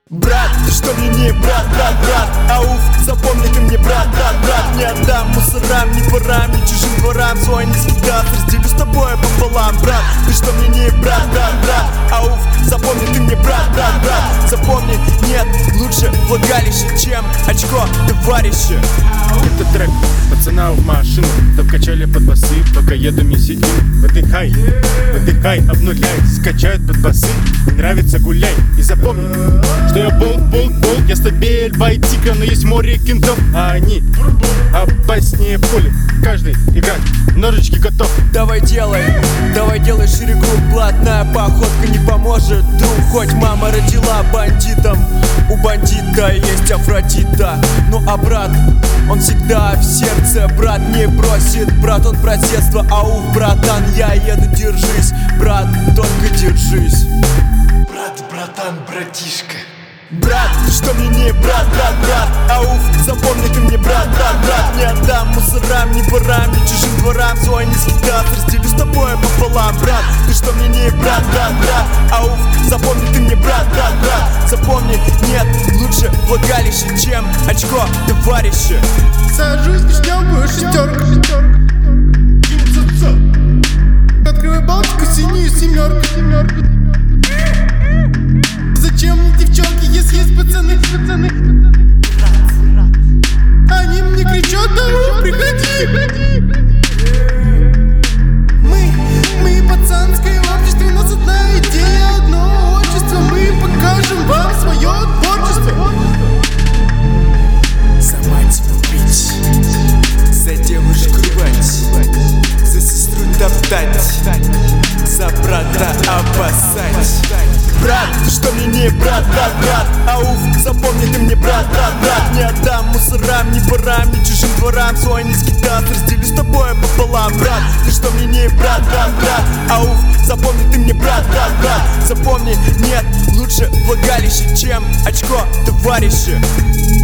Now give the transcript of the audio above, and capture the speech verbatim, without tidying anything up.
Брат, ты что мне не брат, брат, брат. Ауф, запомни, ты мне брат, брат, брат. Не отдам мусорам, ни ворам, ни чужим дворам. Свой низкий даст, разделю с тобой пополам. Брат, ты что мне не брат, брат, брат. Ауф, запомни, ты мне брат, брат, брат. Запомни, нет лучше влагалище, чем очко товарища. Это трек пацана в машину, да в качале под басы, пока еду месить. Выдыхай, выдыхай, обнуляй, скачают под басы. Нравится гуляй и запомни, что я болт, болт, болт. Я стабиль, байтика, но есть море кентов, а они опаснее пули. Каждый играть ножички готов. Давай делай, давай делай шире круг. Блатная походка не поможет, друг. Хоть мама родила бандитом, у бандита есть Афродита. Ну а брат, он всегда в сердце. Брат не бросит, брат он про детство. Ауф, братан, я еду, держись. Брат, только держись. Брат, братан, братишка. Брат, ты что мне не брат, брат, брат. Ауф, запомни, ты мне брат, брат, брат. Не отдам мусорам, ни ворам, ни чужим дворам. Свой низкий даст, разделю с тобой пополам. Брат, ты что мне не брат, брат, брат. Ауф, запомни, ты мне брат, брат, брат. Запомни, нет лучше влагалище, чем очко товарища. Сажусь в вишневую шестерку. Открываю балтику, синюю семерку. Зачем мне девчонки, если есть пацаны, пацаны? Они мне кричат: да приходи. Мы, мы пацанское общество, у нас одна идея, одно отчество. Мы покажем вам свое творчество. За мать убить, за девушку рвать, за сестру топтать, за брата опасать. Брат, ты что мне не брат, брат, брат. Ауф, запомни, ты мне брат, брат, брат. Не отдам мусорам, ни ворам, ни чужим дворам. Свой низкий даст, разделю с тобой пополам. Брат, ты что мне не брат, брат, брат. Ауф, запомни, ты мне брат, брат, брат. Запомни, нет лучше влагалище, чем очко товарища.